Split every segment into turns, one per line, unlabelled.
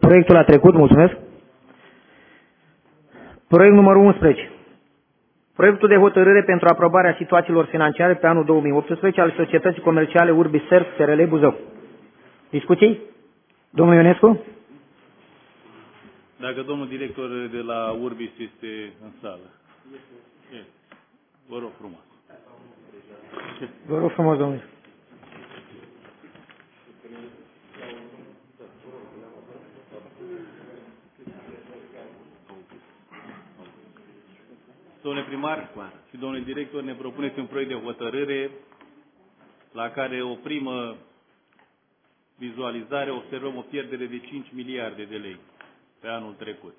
Proiectul a trecut, mulțumesc. Proiect numărul 11. Proiectul de hotărâre pentru aprobarea situațiilor financiare pe anul 2018 al Societății Comerciale Urbiserv SRL Buzău. Discuții? Domnul Ionescu?
Dacă domnul director de la Urbis este în sală. Vă rog frumos.
Vă rog frumos, domnule.
Domnule primar și domnule director, ne propuneți un proiect de hotărâre la care o primă vizualizare observăm o pierdere de 5 miliarde de lei pe anul trecut.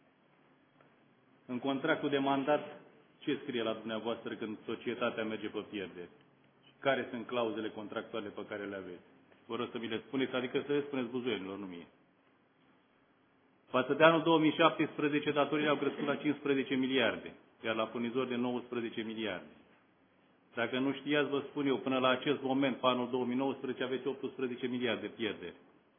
În contractul de mandat, ce scrie la dumneavoastră când societatea merge pe pierdere? Care sunt clauzele contractuale pe care le aveți? Vă rog să mi le spuneți, adică să le spuneți buzuienilor, nu mie. Față de anul 2017, datorile au crescut la 15 miliarde, iar la furnizori de 19 miliarde. Dacă nu știați, vă spun eu, până la acest moment, pe anul 2019, aveți 18 miliarde pierderi.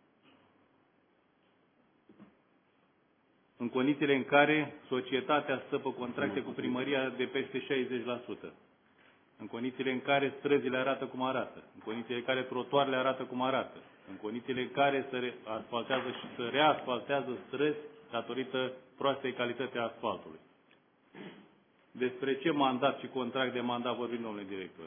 În condițiile în care societatea stă pe contracte cu primăria de peste 60%. În condițiile în care străzile arată cum arată. În condițiile în care trotuarele arată cum arată. În condițiile în care se asfaltează și se reasfaltează străzi datorită proastei calității asfaltului. Despre ce mandat și contract de mandat vorbim, domnule director?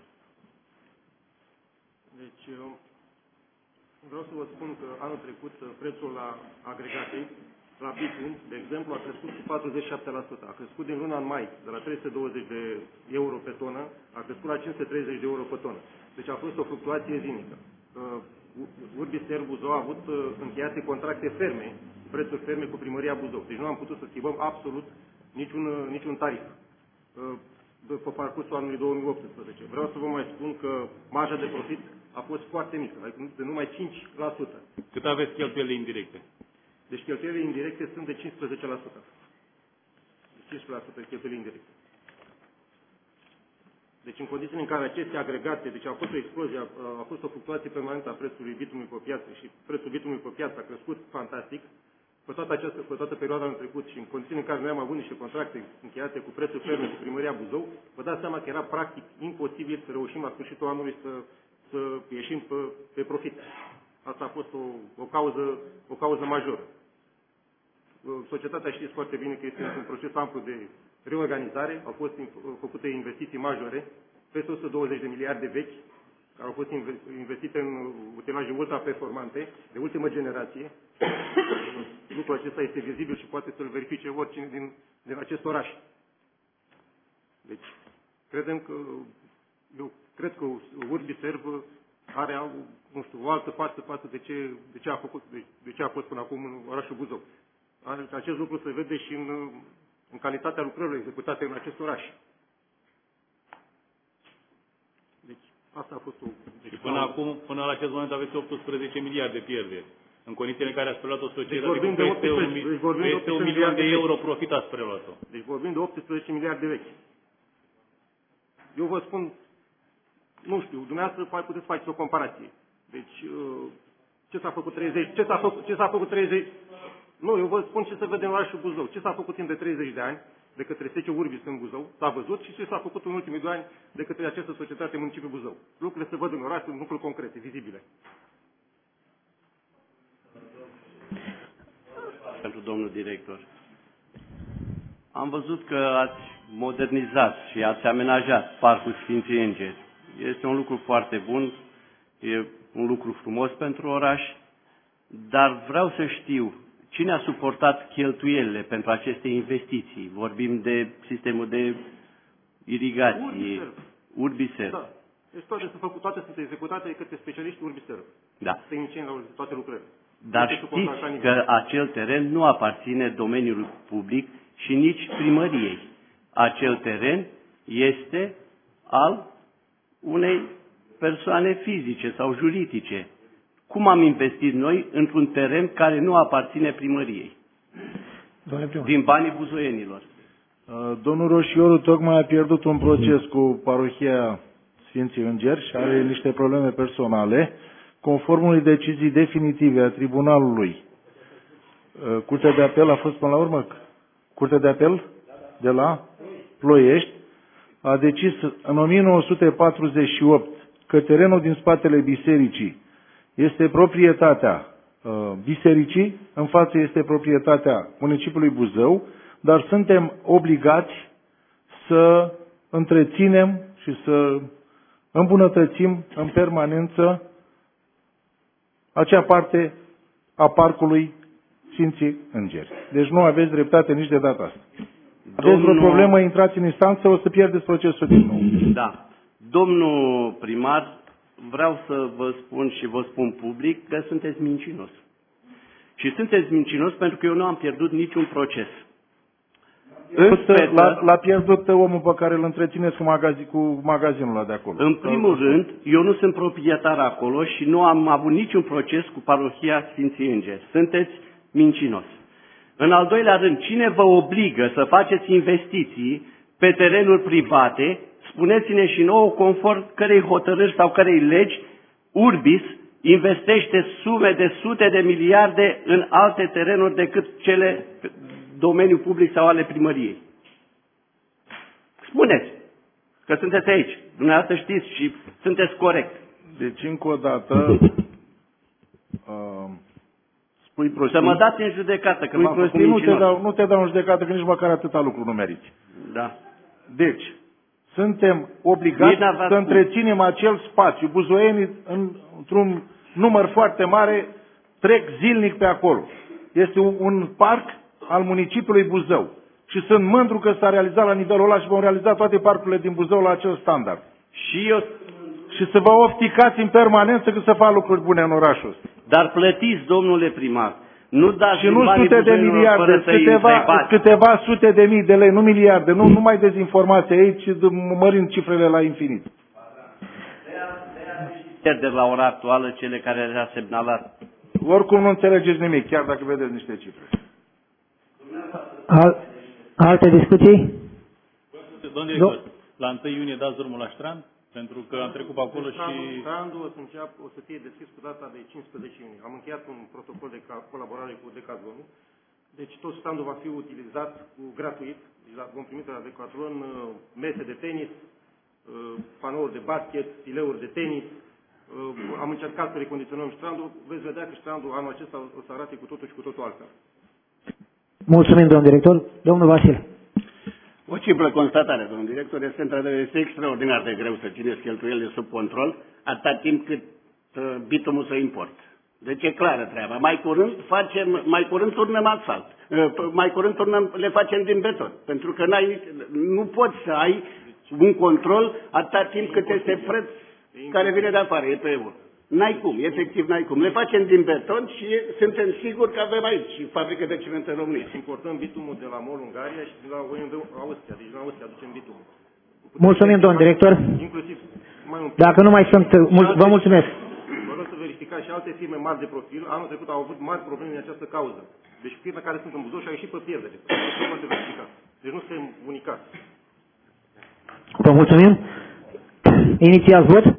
Deci, vreau să vă spun că anul trecut prețul la agregate, la bitum, de exemplu, a crescut cu 47%. A crescut din luna în mai, de la 320 de euro pe tonă, a crescut la 530 de euro pe tonă. Deci a fost o fluctuație zilnică. Urbiserv Buzău a avut încheiate contracte ferme, prețuri ferme cu primăria Buzău. Deci nu am putut să schimbăm absolut niciun tarif pe parcursul anului 2018. Vreau să vă mai spun că marja de profit a fost foarte mică, de numai 5%.
Cât aveți cheltuielile indirecte?
Deci cheltuielile indirecte sunt de 15%. De 15% cheltuielile indirecte. Deci în condițiile în care aceste agregate, deci a fost o explozie, a fost o fluctuație permanentă a prețului bitumului pe piață și prețul bitumului pe piață a crescut fantastic, pe toată perioada anul trecut și în condițiile în care noi am avut niște contracte încheiate cu prețuri ferme cu primăria Buzău, vă dați seama că era practic imposibil să reușim la sfârșitul anului să ieșim pe profit. Asta a fost o cauză majoră. Societatea știți foarte bine că este un proces amplu de reorganizare, au fost făcute investiții majore, peste 120 de miliarde vechi, care au fost investite în utilaje ultra-performante, de ultimă generație. Lucrul acesta este vizibil și poate să-l verifice oricine din acest oraș. Deci, eu cred că Urbiserv are, nu știu, o altă față de ce a fost până acum în orașul Buzău. Acest lucru se vede și în calitatea lucrărilor executate în acest oraș. Deci, asta a fost
și până la acest moment aveți 18 miliarde pierderi. În condițiile în care ați preluat o societate cu peste 1 milion de euro profit ați preluat-o.
Deci vorbim de 18 miliarde vechi. Eu vă spun, nu știu, dumneavoastră puteți face o comparație. Deci, ce s-a făcut 30? Ce s-a făcut 30? Nu, eu vă spun ce se vede în orașul Buzău. Ce s-a făcut timp de 30 de ani de către SC Urbis în Buzău, s-a văzut, și ce s-a făcut în ultimii 2 ani de către această societate municipiul Buzău. Lucrurile se văd în oraș, sunt lucruri concrete, vizibile.
Pentru domnul director. Am văzut că ați modernizat și ați amenajat Parcul Sfinții Îngeri. Este un lucru foarte bun, e un lucru frumos pentru oraș, dar vreau să știu cine a suportat cheltuielile pentru aceste investiții. Vorbim de sistemul de irigație, Urbiserv.
Da. Deci toate sunt executate de către specialiștii Urbiserv.
Da.
Tehnicieni la toate lucrările.
Dar știți că acel teren nu aparține domeniului public și nici primăriei. Acel teren este al unei persoane fizice sau juridice. Cum am investit noi într-un teren care nu aparține primăriei? Din banii buzoienilor.
Domnul Roșioru tocmai a pierdut un proces cu parohia Sfinții Îngeri și are niște probleme personale, conform unei decizii definitive a tribunalului. Curtea de apel a fost până la urmă? Curtea de apel de la Ploiești a decis în 1948 că terenul din spatele bisericii este proprietatea bisericii, în față este proprietatea municipiului Buzău, dar suntem obligați să întreținem și să îmbunătățim în permanență acea parte a parcului Sfinții Îngeri. Deci nu aveți dreptate nici de data asta. Aveți vreo problemă, intrați în instanță, o să pierdeți procesul din nou.
Da. Domnul primar, vreau să vă spun și vă spun public că sunteți mincinos. Și sunteți mincinos pentru că eu nu am pierdut niciun proces.
L-a pierdut omul pe care îl întrețineți cu magazinul ăla de acolo.
În primul rând, eu nu sunt proprietar acolo și nu am avut niciun proces cu parohia Sfinții Îngeri. Sunteți mincinos. În al doilea rând, cine vă obligă să faceți investiții pe terenuri private, spuneți-ne și nouă conform cărei hotărâri sau cărei legi, Urbis investește sume de sute de miliarde în alte terenuri decât cele domeniul public sau ale primăriei. Spuneți că sunteți aici. Dumneavoastră știți și sunteți corect.
Deci, încă o dată, spui prostii.
Să mă dați în judecată, că m-am făcut
mincinos. Nu te dau în judecată, că nici măcar atâta lucru nu meriți.
Da.
Deci, suntem obligați să întreținem acel spațiu. Buzoienii, într-un număr foarte mare, trec zilnic pe acolo. Este un parc al municipiului Buzău. Și sunt mândru că s-a realizat la nivelul ăla și vom realiza toate parcurile din Buzău la acel standard. Și să vă ofticați în permanență că să fac lucruri bune în orașul ăsta.
Dar plătiți, domnule primar. Nu dați
și nu sute de miliarde, câteva sute de mii de lei, nu miliarde, nu mai dezinformați aici, mărind cifrele la infinit.
De la ora actuală, cele care le-a semnalat.
Oricum nu înțelegeți nimic, chiar dacă vedeți niște cifre.
Alte discuții?
Domnul director, la 1 iunie dați drumul la Strand? Pentru că am trecut pe acolo și...
Strandul o să fie deschis cu data de 15 iunie. Am încheiat un protocol de colaborare cu Decathlon. Deci tot standul va fi utilizat gratuit. Deci vom primi de la Decathlon mese de tenis, panouri de basket, fileuri de tenis. Am încercat să recondiționăm strandul. Veți vedea că strandul anul acesta o să arate cu totul și cu totul altfel.
Mulțumim, domnul director. Domnul Vasile.
O simplă constatare, domnul director, este extraordinar de greu să țineți cheltuielile sub control atâta timp cât bitumul se import. Deci e clară treaba. Mai curând turnăm asfalt. Mai curând le facem din beton. Pentru că nu poți să ai un control atâta timp cât este preț care vine de afară, e pe euro. N-ai cum, efectiv n-ai cum. Le facem din beton și suntem siguri că avem aici și fabrică de ciment în România.
Importăm bitumul de la MOL Ungaria și de la Austria. Deci din Austria aducem bitumul.
Mulțumim, domnul director.
Inclusiv mai un...
Dacă nu mai sunt, vă mulțumesc.
Vă rog să verificați și alte firme mari de profil. Anul trecut au avut mari probleme în această cauză. Deci firme care sunt în Buzău și au ieșit pe pierdere. Deci nu suntem unicați.
Vă mulțumim. Inițiați vot.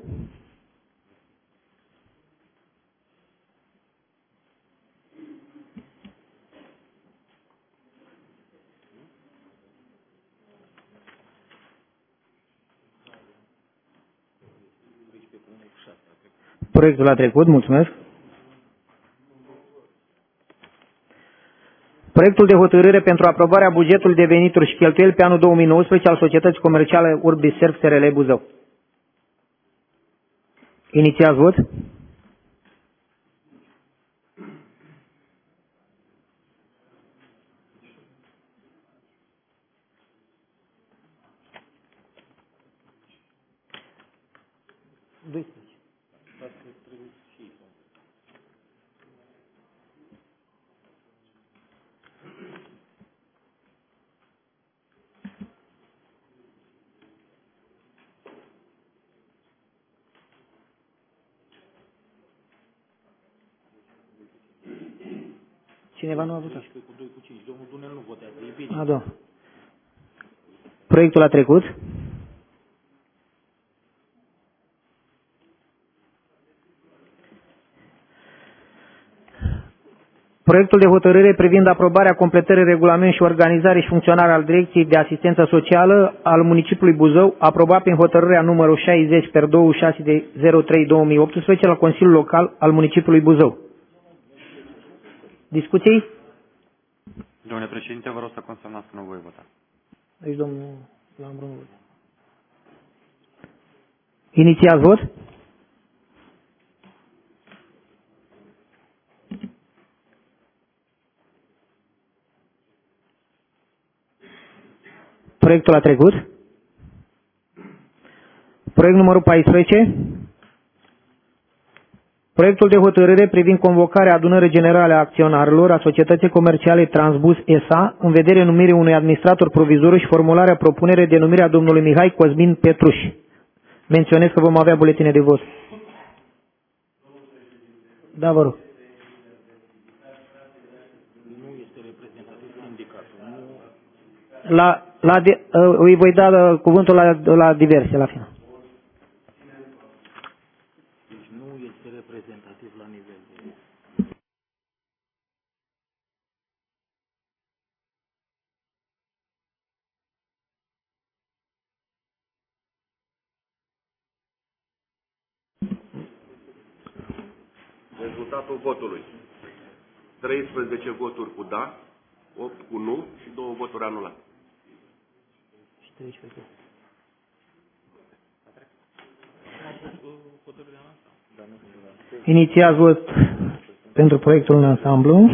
Proiectul a trecut, mulțumesc. Proiectul de hotărâre pentru aprobarea bugetului de venituri și cheltuieli pe anul 2019 al Societății Comerciale Urbis Serv SRL Buzău. Inițiați vot. Cineva nu a votat. A, da. Proiectul a trecut. Proiectul de hotărâre privind aprobarea completării regulament și organizare și funcționare al Direcției de Asistență Socială al municipiului Buzău, aprobat prin hotărârea numărul 60 per 26 de 03/2018 la Consiliul Local al municipiului Buzău. Discuții?
Domnule președinte, vă rog să consemnați că nu voi vota.
Deci, domnul Lambron. Inițiați vot? Proiectul a trecut. Proiect numărul 14. Proiectul de hotărâre privind convocarea adunării generale a acționarilor a Societății Comerciale Transbus S.A. în vederea numirii unui administrator provizoriu și formularea propunere de numire a domnului Mihai Cosmin Petruș. Menționez că vom avea buletine de vot. Da, vă rog. Îi voi da cuvântul la diverse la final.
Deci nu este reprezentativ la nivel de...
Rezultatul votului. 13 voturi cu da, 8 cu nu și 2 voturi anulate.
Inițiați vot pentru proiectul în ansamblu.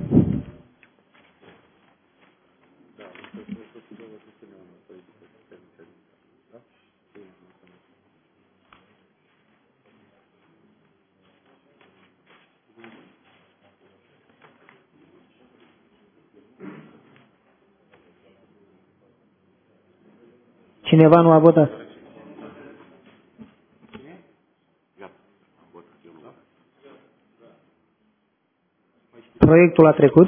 Cineva nu a votat? Proiectul a trecut.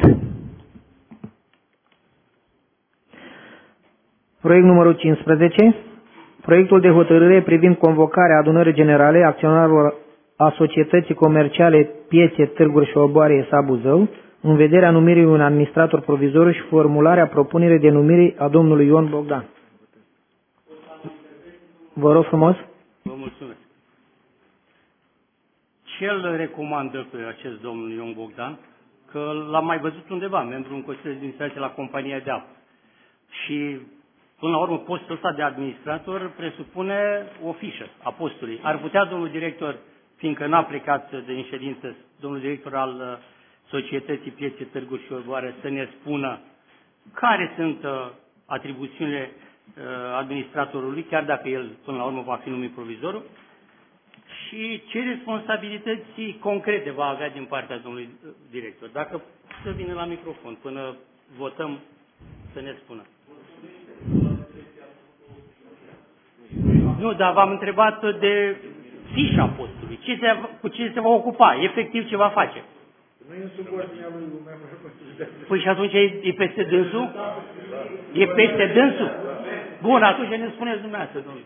Proiect numărul 15. Proiectul de hotărâre privind convocarea adunării generale acționarilor a Societății Comerciale Piețe, Târguri și Oboare S.A. Buzău, în vederea numirii unui administrator provizoriu și formularea propunerii de numire a domnului Ion Bogdan. Vă rog frumos.
Vă mulțumesc. Ce îl recomandă pe acest domnul Ion Bogdan? Că l-am mai văzut undeva, membru în Consiliul de Administrație la compania de apă. Și, până la urmă, postul ăsta de administrator presupune o fișă a postului. Ar putea domnul director, fiindcă n-a plecat din ședință, domnul director al Societății Piețe, Târguri și Orboare, să ne spună care sunt atribuțiunile administratorului, chiar dacă el, până la urmă, va fi numit provizorul, și ce responsabilități concrete va avea din partea domnului director. Dacă să vină la microfon până votăm, să ne spună. Nu, dar v-am întrebat de fișa postului. Cu ce se va ocupa? Efectiv ce va face?
Nu e în subordinea lui membru.
Păi și atunci e peste dânsul? E peste dânsul? Bun, atunci ne spuneți dumneavoastră, domnule.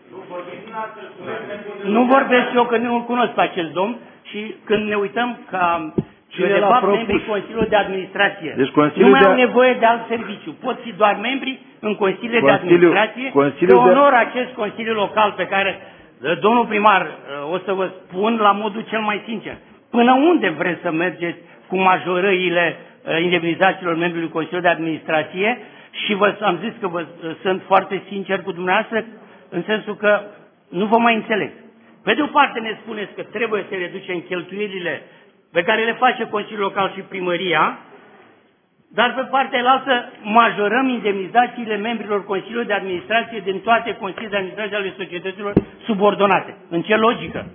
Nu vorbesc eu, că nu cunosc pe acel domn și când ne uităm ca de fapt membrii Consiliului de Administrație, deci nu mai au nevoie de alt serviciu. Pot fi doar membri în Consiliul de Administrație. Pe onor acest Consiliu Local pe care domnul primar o să vă spun la modul cel mai sincer. Până unde vreți să mergeți cu majorările indemnizațiilor membrilor Consiliului de Administrație? Și am zis că sunt foarte sincer cu dumneavoastră, în sensul că nu vă mai înțeleg. Pe de o parte ne spuneți că trebuie să reducem cheltuielile pe care le face Consiliul Local și Primăria, dar pe partea cealaltă majorăm indemnizațiile membrilor Consiliului de Administrație din toate Consiliile de Administrație ale societăților subordonate. În ce logică?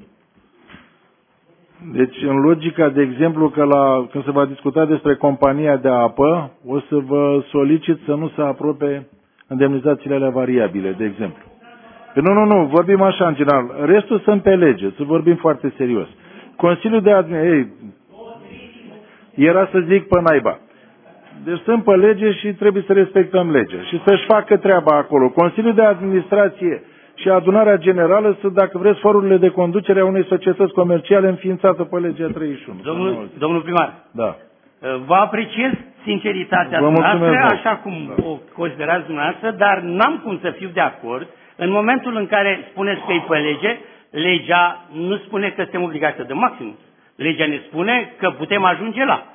Deci, în logica, de exemplu, că când se va discuta despre compania de apă, o să vă solicit să nu se aprobe indemnizațiile alea variabile, de exemplu. Nu, vorbim așa în general. Restul sunt pe lege, să vorbim foarte serios. Consiliul de Administrație, era să zic pe naiba. Deci sunt pe lege și trebuie să respectăm legea și să-și facă treaba acolo. Consiliul de Administrație și adunarea generală sunt, dacă vreți, forurile de conducere a unei societăți comerciale înființată pe legea 31.
Domnul primar.
Da.
Vă apreciez sinceritatea
Vă
noastră,
mulțumesc,
așa cum o considerați dumneavoastră, dar n-am cum să fiu de acord în momentul în care spuneți că e pe lege. Legea nu spune că suntem obligați să dăm maxim. Legea ne spune că putem ajunge la.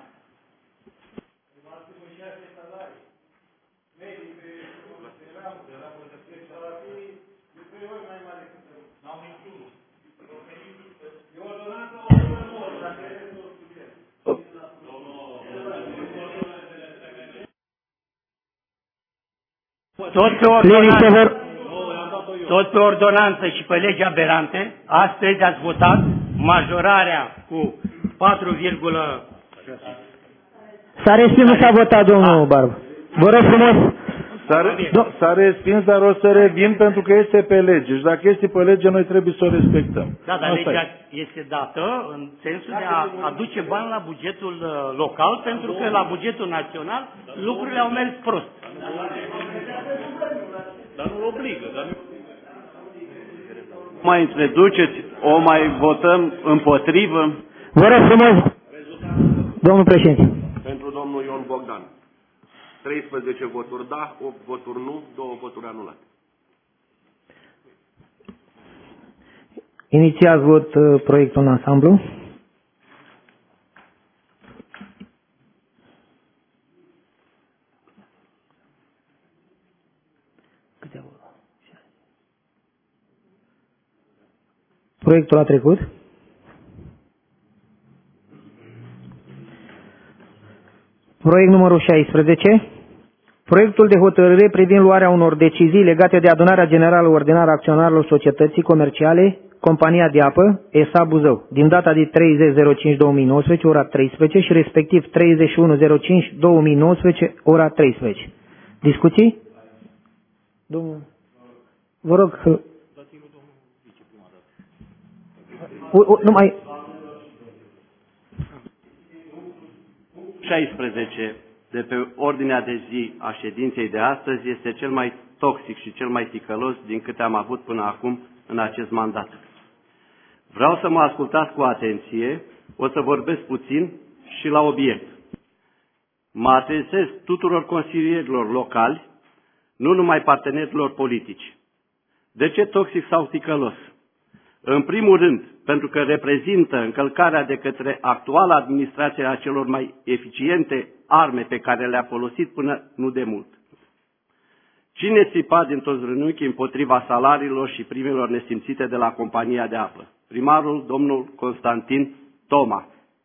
Tot pe ordonanță și pe legea aberante, astăzi ați votat majorarea cu 4,
S-a respins, nu s-a votat, domnul Barbu. Vă rog frumos.
S-a respins, dar o să revin pentru că este pe lege. Și dacă este pe lege, noi trebuie să o respectăm.
Da, dar legea este dată în sensul de a aduce bani la bugetul local, pentru că la bugetul național lucrurile au mers prost.
Dar nu obligă, dar nu...
Mai introduceți, o mai votăm împotrivă.
Vă rog frumos, domnul președinte.
Pentru domnul Ion Bogdan. 13 voturi da, 8 voturi nu, 2 voturi anulate.
Inițiați vot proiectul în ansamblu. Proiectul a trecut. Proiect numărul 16. Proiectul de hotărâre privind luarea unor decizii legate de adunarea generală ordinară a acționarilor societății comerciale Compania de Apă, ESA Buzău, din data de 30.05.2019, ora 13 și respectiv 31.05.2019, ora 13. Discuții? Domnul, vă rog să... numai...
16 de pe ordinea de zi a ședinței de astăzi este cel mai toxic și cel mai ticălos din câte am avut până acum în acest mandat. Vreau să mă ascultați cu atenție, o să vorbesc puțin și la obiect. Mă adresez tuturor consilierilor locali, nu numai partenerilor politici. De ce toxic sau ticălos? În primul rând, pentru că reprezintă încălcarea de către actuala administrație a celor mai eficiente arme pe care le-a folosit până nu de mult. Cine țipa din toți rânuchii împotriva salariilor și primelor nesimțite de la compania de apă? Primarul, domnul Constantin Toma.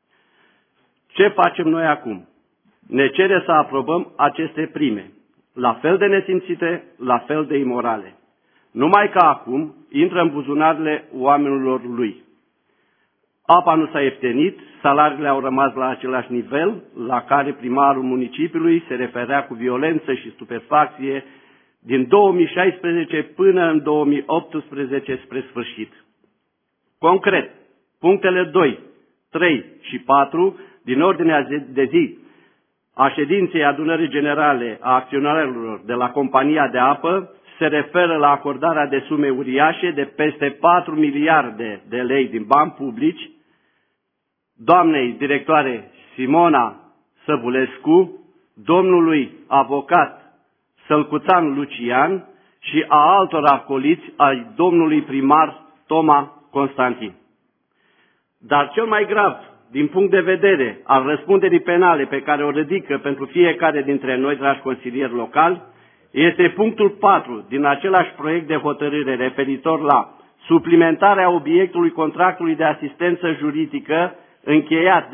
Ce facem noi acum? Ne cere să aprobăm aceste prime, la fel de nesimțite, la fel de imorale. Numai că acum intră în buzunarele oamenilor lui. Apa nu s-a ieftenit, salariile au rămas la același nivel la care primarul municipiului se referea cu violență și stupefacție din 2016 până în 2018 spre sfârșit. Concret, punctele 2, 3 și 4 din ordinea de zi a ședinței adunării generale a acționarilor de la compania de apă se referă la acordarea de sume uriașe de peste 4 miliarde de lei din bani publici doamnei directoare Simona Săvulescu, domnului avocat Sălcuțan Lucian și a altor acoliți ai domnului primar Toma Constantin. Dar cel mai grav, din punct de vedere al răspunderii penale pe care o ridică pentru fiecare dintre noi, dragi consilieri locali, este punctul 4 din același proiect de hotărâre referitor la suplimentarea obiectului contractului de asistență juridică încheiat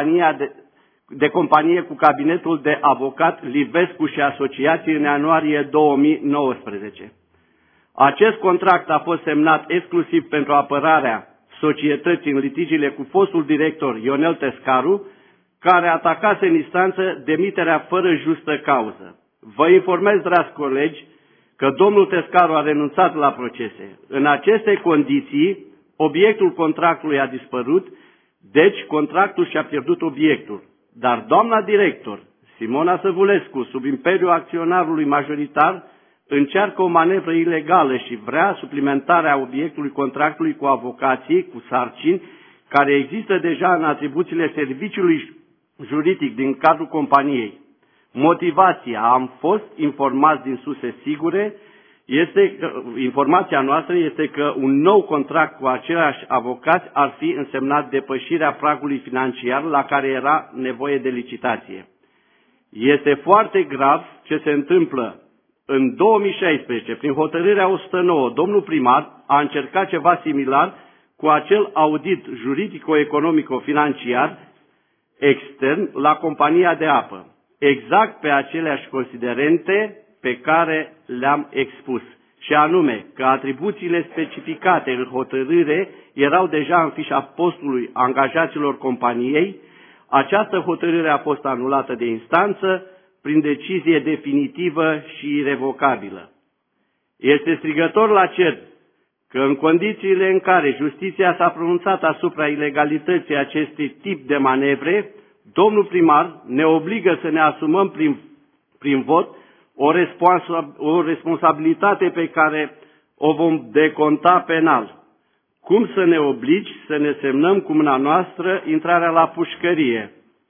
de companie cu cabinetul de avocat Livescu și Asociații în ianuarie 2019. Acest contract a fost semnat exclusiv pentru apărarea societății în litigiile cu fostul director Ionel Tescaru, care atacase în instanță demiterea fără justă cauză. Vă informez, dragi colegi, că domnul Tescaru a renunțat la procese. În aceste condiții, obiectul contractului a dispărut, deci contractul și-a pierdut obiectul. Dar doamna director, Simona Săvulescu, sub imperiul acționarului majoritar, încearcă o manevră ilegală și vrea suplimentarea obiectului contractului cu avocații, cu sarcini, care există deja în atribuțiile serviciului juridic din cadrul companiei. Motivația, am fost informați din surse sigure, informația noastră este că un nou contract cu aceiași avocați ar fi însemnat depășirea pragului financiar la care era nevoie de licitație. Este foarte grav ce se întâmplă. În 2016, prin hotărârea 109, domnul primar a încercat ceva similar cu acel audit juridico-economico-financiar extern la compania de apă, exact pe aceleași considerente pe care le-am expus, și anume că atribuțiile specificate în hotărâre erau deja în fișa postului angajaților companiei. Această hotărâre a fost anulată de instanță prin decizie definitivă și irevocabilă. Este strigător la cer că în condițiile în care justiția s-a pronunțat asupra ilegalității acestui tip de manevre, domnul primar ne obligă să ne asumăm prin vot o responsabilitate pe care o vom deconta penal. Cum să ne obligi să ne semnăm cu mâna noastră intrarea la pușcărie?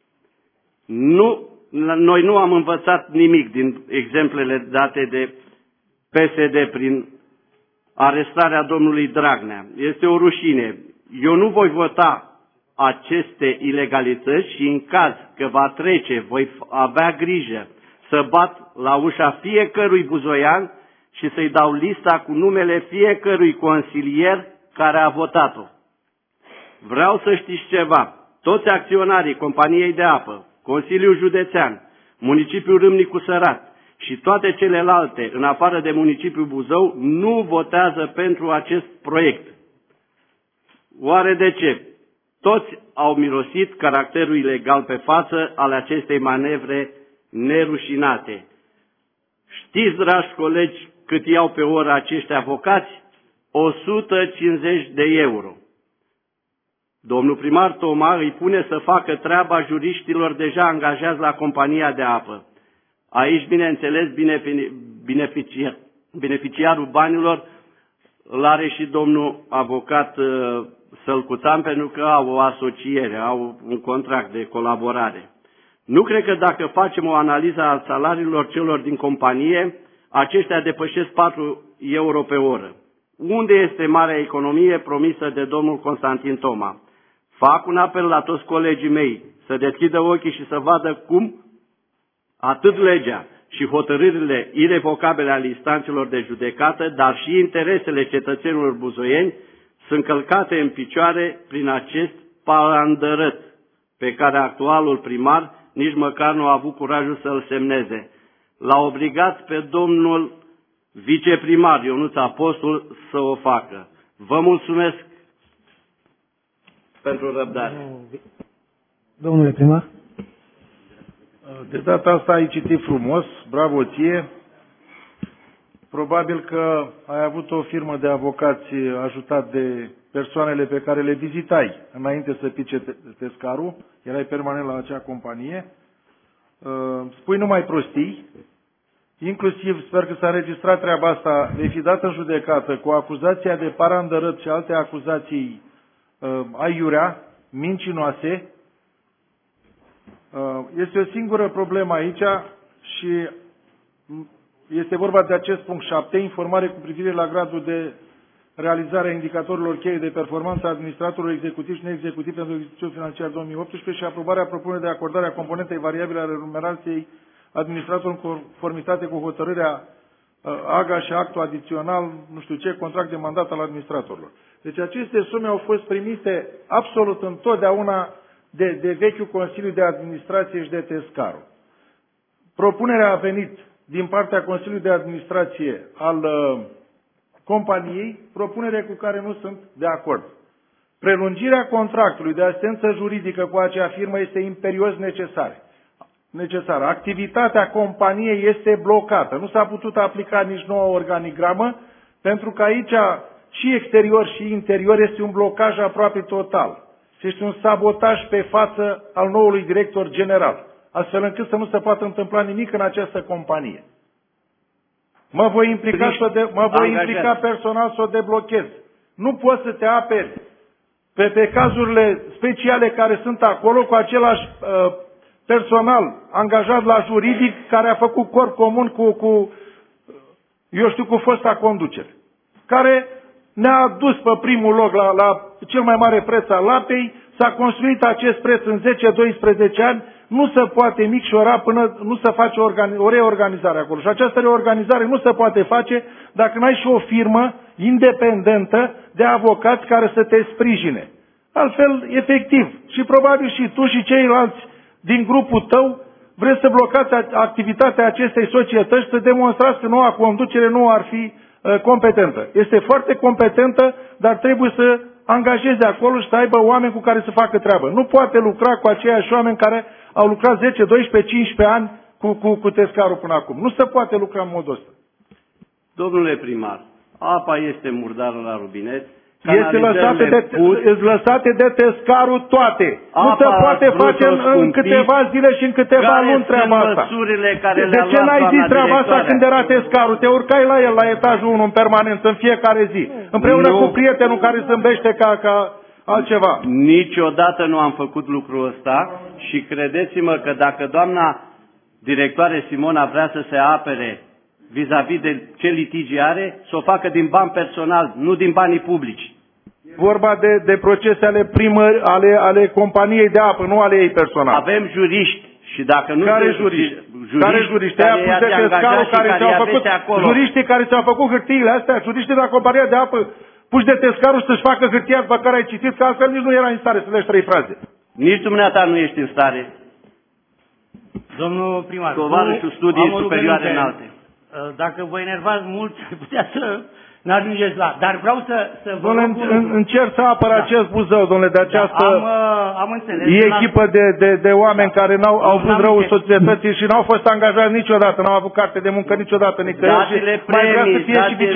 Noi nu am învățat nimic din exemplele date de PSD prin arestarea domnului Dragnea. Este o rușine. Eu nu voi vota aceste ilegalități și în caz că va trece, voi avea grijă să bat la ușa fiecărui buzoian și să-i dau lista cu numele fiecărui consilier care a votat-o. Vreau să știți ceva. Toți acționarii companiei de apă, Consiliul Județean, Municipiul Râmnicu Sărat și toate celelalte, în afară de Municipiul Buzău, nu votează pentru acest proiect. Oare de ce? Toți au mirosit caracterul ilegal pe față al acestei manevre nerușinate. Știți, dragi colegi, cât iau pe oră acești avocați? 150 de euro. Domnul primar Toma îi pune să facă treaba juriștilor deja angajați la compania de apă. Aici, bineînțeles, beneficiarul banilor l-are și domnul avocat Sălcuțan, pentru că au o asociere, au un contract de colaborare. Nu cred că dacă facem o analiză a salariilor celor din companie, aceștia depășesc 4 euro pe oră. Unde este marea economie promisă de domnul Constantin Toma? Fac un apel la toți colegii mei să deschidă ochii și să vadă cum atât legea și hotărârile irevocabile ale instanțelor de judecată, dar și interesele cetățenilor buzoieni sunt călcate în picioare prin acest palandărăt pe care actualul primar nici măcar nu a avut curajul să-l semneze. L-a obligat pe domnul viceprimar Ionuț Apostol să o facă. Vă mulțumesc pentru răbdare.
Domnule primar?
De data asta ai citit frumos, bravo ție. Probabil că ai avut o firmă de avocați ajutat de persoanele pe care le vizitai înainte să pice Tescarul, erai permanent la acea companie. Spui numai prostii, inclusiv sper că s-a înregistrat treaba asta, vei fi dat în judecată cu acuzația de parandărăt și alte acuzații aiurea, mincinoase. Este o singură problemă aici și este vorba de acest punct 7, informare cu privire la gradul de realizare a indicatorilor cheie de performanță a administratorului executiv și neexecutiv pentru exercițiul financiar 2018 și aprobarea propunerii de acordare a componentei variabile a remunerației administratorului în conformitate cu hotărârea AGA și actul adițional, nu știu ce, contract de mandat al administratorilor. Deci aceste sume au fost primite absolut întotdeauna de vechiul Consiliu de Administrație și de Tescaru. Propunerea a venit din partea Consiliului de Administrație al companiei, propunere cu care nu sunt de acord. Prelungirea contractului de asistență juridică cu acea firmă este imperios necesară. Activitatea companiei este blocată. Nu s-a putut aplica nici noua organigramă, pentru că aici și exterior și interior este un blocaj aproape total. Este un sabotaj pe față al noului director general, astfel încât să nu se poată întâmpla nimic în această companie. Mă voi implica personal să o deblochez. Nu poți să te aperi pe cazurile speciale care sunt acolo cu același personal angajat la juridic care a făcut corp comun cu fosta conducere, care ne-a dus pe primul loc la cel mai mare preț al laptei, s-a construit acest preț în 10-12 ani, nu se poate micșora până nu se face o reorganizare acolo. Și această reorganizare nu se poate face dacă n-ai și o firmă independentă de avocați care să te sprijine. Altfel, efectiv, și probabil și tu și ceilalți din grupul tău vreți să blocați activitatea acestei societăți, să demonstrați că noua conducere nu ar fi competentă. Este foarte competentă, dar trebuie să angajeze acolo și să aibă oameni cu care să facă treabă. Nu poate lucra cu aceiași oameni care au lucrat 10, 12, 15 ani cu Tescarul până acum. Nu se poate lucra în modul ăsta.
Domnule primar, apa este murdară la robinet.
Este lăsate de Tescarul toate. Nu se poate face în câteva zile și în câteva luni treaba asta. De ce n-ai zis treaba asta când era Tescarul? Te urcai la el, la etajul 1 în permanență, în fiecare zi. Împreună cu prietenul care zâmbește ca altceva.
Niciodată nu am făcut lucrul ăsta și credeți-mă că dacă doamna directoare Simona vrea să se apere vis-a-vis de ce litigi are, să o facă din bani personal, nu din banii publici.
Vorba de procese ale primări, ale companiei de apă, nu ale ei personal.
Avem juriști și dacă nu...
Care juriști? Care juriști? Juriștii care ți-au făcut hârtiile astea, juriștii de la compania de apă, puși de Tescarul să-și facă hârtia pe care ai citit, că altfel nici nu era în stare să leși 3 fraze.
Nici dumneata nu ești în stare.
Domnul primar,
tovarășul studii superioare înalte.
Dacă vă enervați mult, putea să n-ajungeți la... Dar vreau să vă
rog... Încerc să apăr acest Buzău, domnule, de această
am înțeles,
echipă de oameni care au vrut răul societății și n-au fost angajați niciodată, n-au avut carte de muncă niciodată, nicăieri.
Datele premii,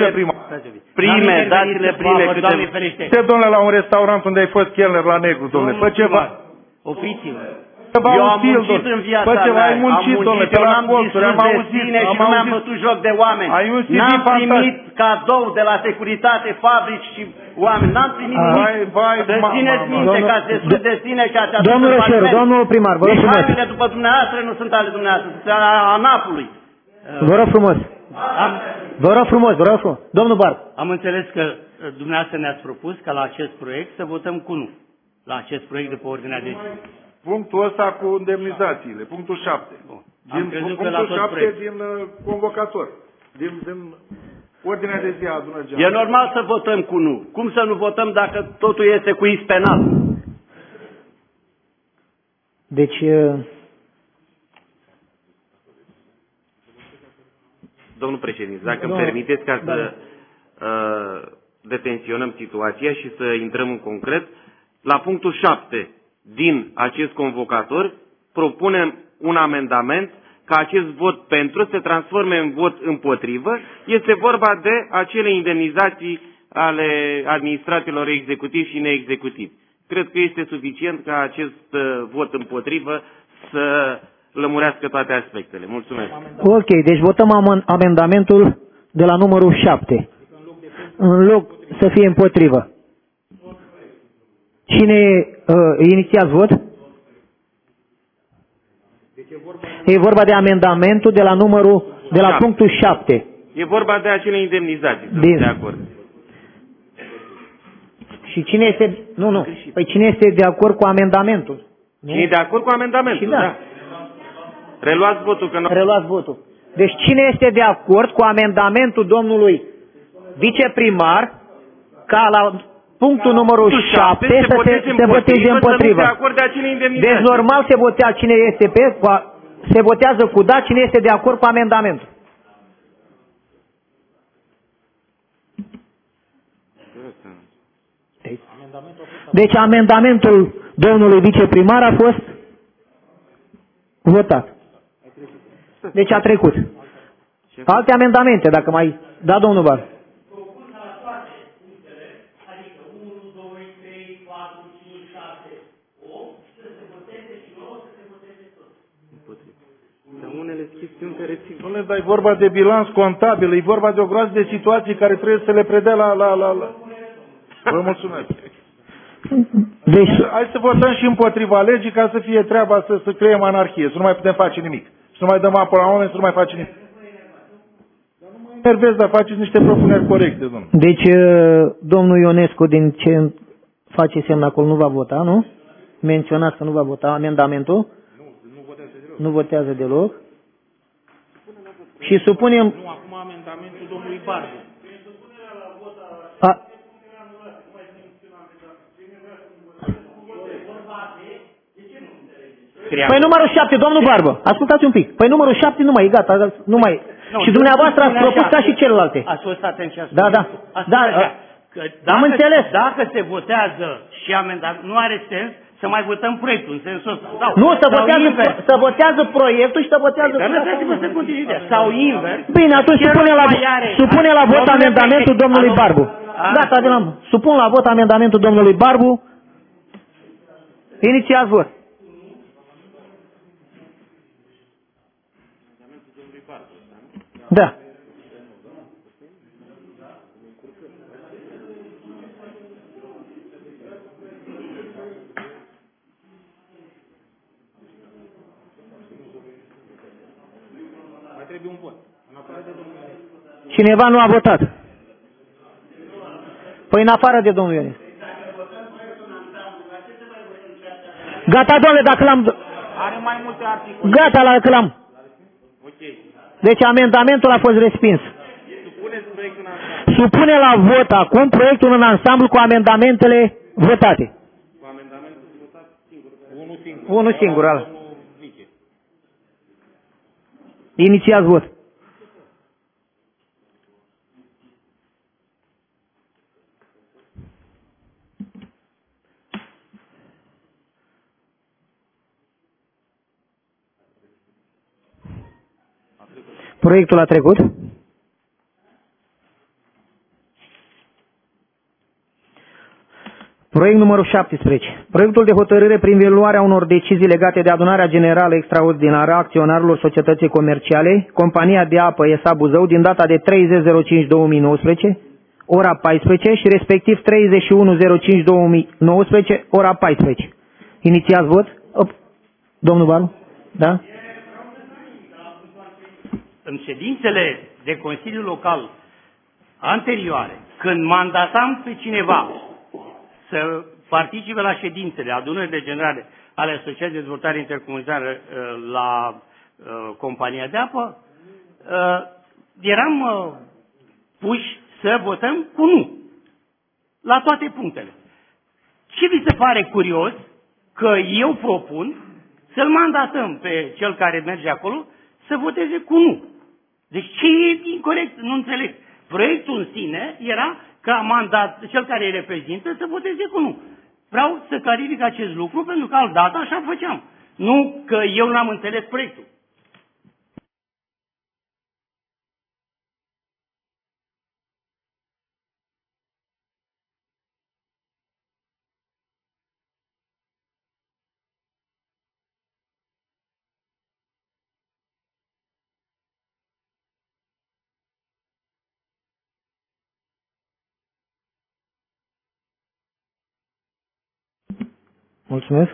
datele prime câte...
Te, domnule, la un restaurant unde ai fost chelner la negru, domnule, fă ceva.
Opriți-vă.
Eu am muncit în viața mea, am muncit, eu n-am distrus de sine și nu mi-am bătut joc de oameni. N-am primit cadou de la securitate, fabrici și oameni. N-am primit nimic. Să țineți minte că ați distrus de sine și ați adus
Domnule Șeru, domnul primar, vă rog frumos.
Hainele după dumneavoastră nu sunt ale dumneavoastră, sunt ale ANAP-ului.
Vă rog frumos. Vă rog frumos, vă rog frumos. Domnul Bar.
Am înțeles că dumneavoastră ne-ați propus ca la acest proiect să votăm cu nu. La acest proiect de pe ordinea de zi.
Punctul ăsta cu indemnizațiile, punctul 7. Punctul 7 din convocator, din ordinea de zi a adunării generale.
E normal să votăm cu nu. Cum să nu votăm dacă totul este cu is penal?
Deci...
Domnul președinte, dacă îmi permiteți ca să detenționăm situația și să intrăm în concret, la punctul 7 din acest convocator propunem un amendament ca acest vot pentru să se transforme în vot împotrivă. Este vorba de acele indemnizații ale administratorilor executivi și neexecutivi. Cred că este suficient ca acest vot împotrivă să lămurească toate aspectele. Mulțumesc.
Ok, deci votăm amendamentul de la numărul 7. În loc să fie împotrivă. Cine inițiază vot? E vorba de amendamentul de la numărul, de la punctul 7.
E vorba de acele indemnizații, sunt de acord.
Și cine este, nu, păi cine este de acord cu amendamentul?
Cine e de acord cu amendamentul, da. Reluați votul, că nu...
Reluați votul. Deci cine este de acord cu amendamentul domnului viceprimar ca la punctul numărul 7 să se voteze împotrivă. Deci normal se votează cine este se votează cu da, cine este de acord cu amendamentul. Deci amendamentul domnului viceprimar a fost votat. Deci a trecut. Alte amendamente, dacă mai... Da, domnul Bar.
Dom'le, dar e vorba de bilanț contabil, e vorba de o groază de situații care trebuie să le predea la... Vă mulțumesc.
Deci,
hai să votăm și împotriva legii ca să fie treaba să creăm anarhie, să nu mai putem face nimic. Să nu mai dăm apă la oameni, să nu mai facem nimic. Dar nu mă enervez, dar faceți niște propuneri corecte, domnule.
Deci, domnul Ionescu, din ce face semn acolo, nu va vota, nu? Menționați că nu va vota amendamentul?
Nu votează deloc.
Nu votează deloc. Și supunem...
Nu, acum amendamentul domnului Barbu.
Păi numărul 7, domnul Barbă, ascultați un pic. Păi numărul 7 nu mai e gata, nu mai e. Și dumneavoastră ați propus ca și celelalte.
Ați fost atent ce ați
Da, da. Am înțeles.
Dacă se votează și amendament, nu are sens să mai votăm proiectul în sensul ăsta.
Nu, să votează proiectul și să votează...
Dar lăsați-vă să continui ideea. Sau invers.
Bine, atunci supune la vot amendamentul domnului Barbu. Gata, supun la vot amendamentul domnului Barbu. Inițiați vot. Da.
Mai trebuie un vot.
Cineva nu a votat. Păi în afară de domnul Ionescu. Gata, domnule, dacă l-am...
Are mai multe articole.
Gata, dacă l-am.
Ok.
Deci amendamentul a fost respins.
Supuneți proiectul în ansamblu.
Supune la vot acum proiectul în ansamblu cu amendamentele votate.
Cu amendamentul votat singur.
Unul singur, ala. Inițiați vot. Proiectul a trecut. Proiect numărul 17. Proiectul de hotărâre prin luarea unor decizii legate de adunarea generală extraordinară a acționarilor societății comerciale, Compania de Apă S.A. Buzău, din data de 30.05.2019, ora 14 și respectiv 31.05.2019, ora 14. Inițiați vot. Domnul Baru? Da?
În ședințele de Consiliu Local anterioare, când mandatam pe cineva să participe la ședințele, adunările generale ale Asociației de Dezvoltare Intercomunitară la Compania de Apă, eram puși să votăm cu nu la toate punctele. Ce vi se pare curios că eu propun să-l mandatăm pe cel care merge acolo să voteze cu nu? Deci ce e incorect? Nu înțeleg. Proiectul în sine era ca mandat, cel care îi reprezintă să voteze cu nu. Vreau să clarific acest lucru pentru că altdată așa făceam. Nu că eu n-am înțeles proiectul.
Mulțumesc.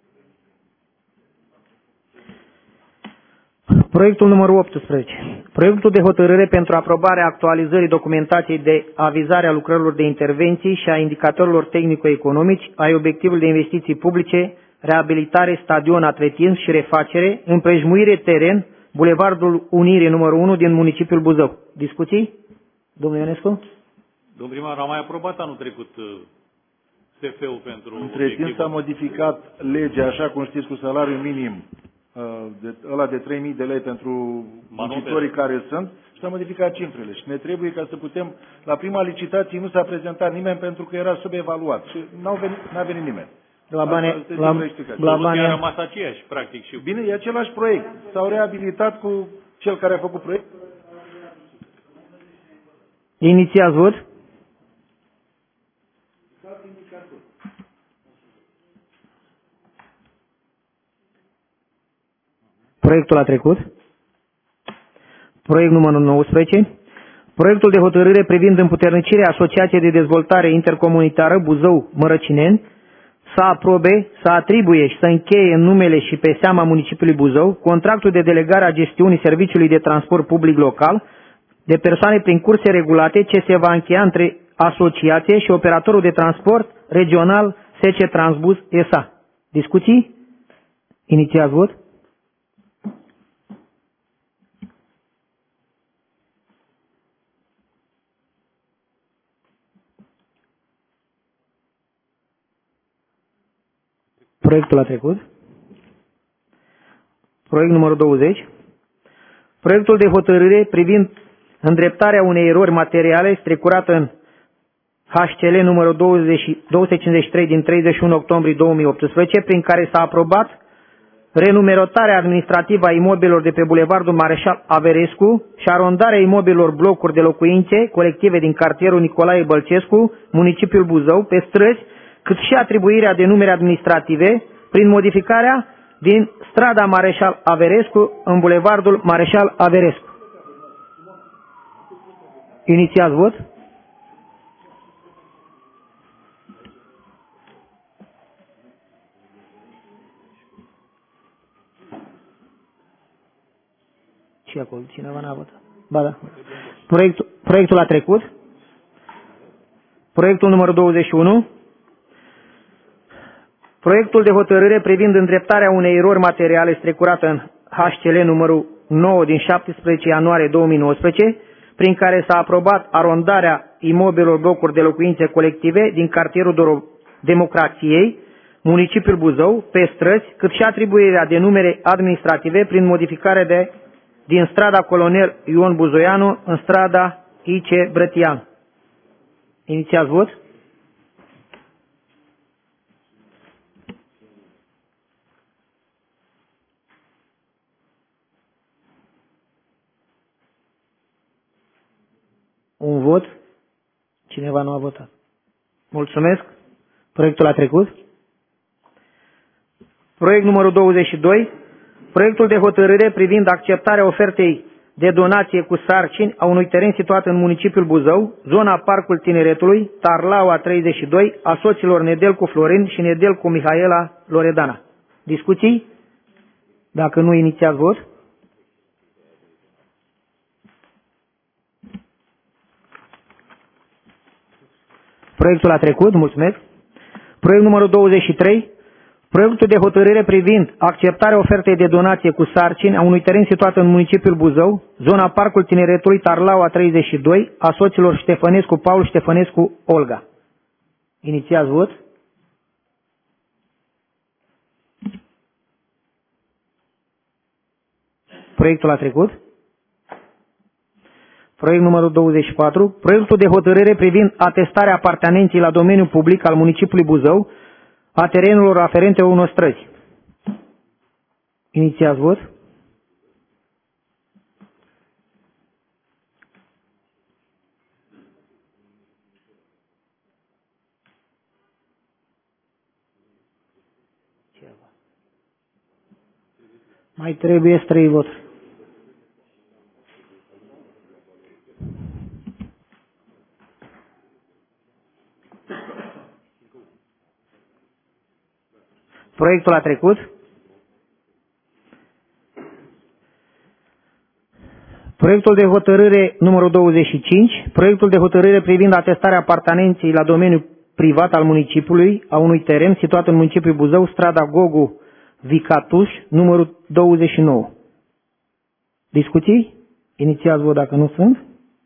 Proiectul numărul 18. Proiectul de hotărâre pentru aprobarea actualizării documentației de avizare a lucrărilor de intervenții și a indicatorilor tehnico-economici ai obiectivului de investiții publice, reabilitare, stadion, atletism și refacere, împrejmuire teren, Bulevardul Unire numărul 1 din municipiul Buzău. Discuții? Domnul Ionescu?
Domnul primar, am mai aprobat anul trecut SF-ul pentru
Între timp s-a modificat legea, așa cum știți, cu salariul minim, ăla de 3.000 de lei pentru muncitorii care sunt, și s-a modificat cifrele. Și ne trebuie ca să putem, la prima licitație nu s-a prezentat nimeni pentru că era subevaluat și n-a venit nimeni.
La bani
a rămas aceeași, practic. Și...
Bine, e același proiect. S-au reabilitat cu cel care a făcut proiect.
Inițiați vot. Proiectul a trecut. Proiect numărul 19. Proiectul de hotărâre privind împuternicirea Asociației de Dezvoltare Intercomunitară Buzău-Mărăcineni să aprobe, să atribuie și să încheie în numele și pe seama municipiului Buzău contractul de delegare a gestiunii serviciului de transport public local de persoane prin curse regulate ce se va încheia între asociație și operatorul de transport regional SC Transbus SA. Discuții? Inițiați vot. Proiectul a trecut. Proiect numărul 20. Proiectul de hotărâre privind îndreptarea unei erori materiale strecurată în HCL numărul 253 din 31 octombrie 2018, prin care s-a aprobat renumerotarea administrativă a imobilelor de pe Bulevardul Mareșal Averescu și arondarea imobilelor blocuri de locuințe colective din cartierul Nicolae Bălcescu, municipiul Buzău, pe străzi, cât și atribuirea de numere administrative prin modificarea din strada Mareșal Averescu în Bulevardul Mareșal Averescu. Inițiați vot. Și acolo cineva n-a votat. Ba da. Proiectul a trecut. Proiectul numărul 21. Proiectul de hotărâre privind îndreptarea unei erori materiale strecurată în HCL numărul 9 din 17 ianuarie 2019, prin care s-a aprobat arondarea imobilelor blocuri de locuințe colective din cartierul Democrației, municipiul Buzău, pe străzi, cât și atribuirea de numere administrative prin modificare din strada Colonel Ion Buzoianu în strada I.C. Brătian. Inițiați vot. Un vot. Cineva nu a votat. Mulțumesc. Proiectul a trecut. Proiect numărul 22. Proiectul de hotărâre privind acceptarea ofertei de donație cu sarcini a unui teren situat în municipiul Buzău, zona Parcul Tineretului, Tarlaua 32, a soților Nedelcu Florin și Nedelcu Mihaela Loredana. Discuții? Dacă nu, inițiați vot. Proiectul a trecut, mulțumesc. Proiect numărul 23. Proiectul de hotărâre privind acceptarea ofertei de donație cu sarcini a unui teren situat în municipiul Buzău, zona Parcul Tineretului, Tarlaua 32, a soților Ștefănescu Paul, Ștefănescu Olga. Inițiați vot. Proiectul a trecut. Proiect numărul 24. Proiectul de hotărâre privind atestarea apartenenței la domeniul public al municipiului Buzău a terenurilor aferente unor străzi. Inițiați vot. Mai trebuie 3 voturi. Proiectul a trecut. Proiectul de hotărâre numărul 25. Proiectul de hotărâre privind atestarea apartenenței la domeniul privat al municipiului a unui teren situat în municipiul Buzău, strada Gogu Vicatuș, numărul 29. Discuții? Inițiați vot dacă nu sunt.